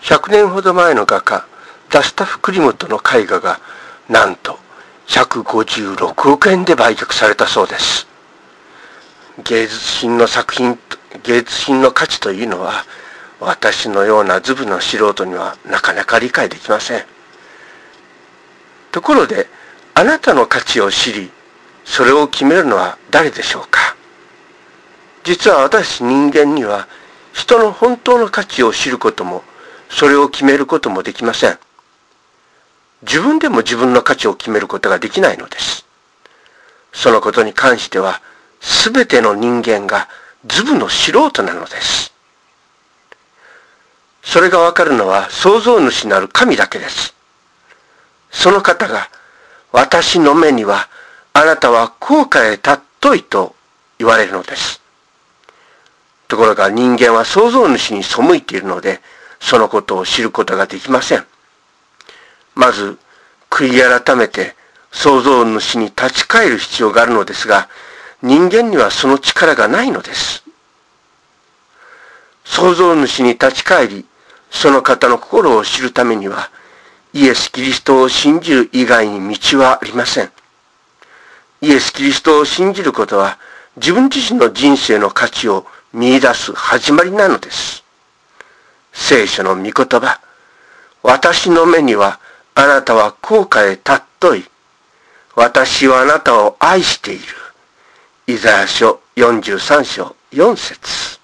100年ほど前の画家ダスタフ・クリムトの絵画がなんと156億円で売却されたそうです。芸術品の価値というのは、私のようなズブの素人にはなかなか理解できません。ところで、あなたの価値を知り、それを決めるのは誰でしょうか。実は私人間には、人の本当の価値を知ることも、それを決めることもできません。自分でも自分の価値を決めることができないのです。そのことに関しては、すべての人間がズブの素人なのです。それがわかるのは創造主なる神だけです。その方が、私の目にはあなたは高価へ尊いと言われるのです。ところが人間は創造主に背いているので、そのことを知ることができません。まず、悔い改めて創造主に立ち返る必要があるのですが、人間にはその力がないのです。創造主に立ち返り、その方の心を知るためには、イエス・キリストを信じる以外に道はありません。イエス・キリストを信じることは、自分自身の人生の価値を見出す始まりなのです。聖書の御言葉、私の目にはあなたは高価へ尊い。私はあなたを愛している。イザヤ書43章4節。